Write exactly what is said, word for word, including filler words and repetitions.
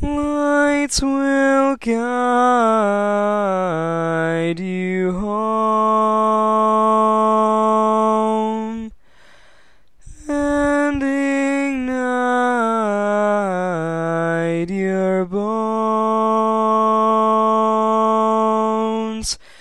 Lights will guide you home and ignite your bones.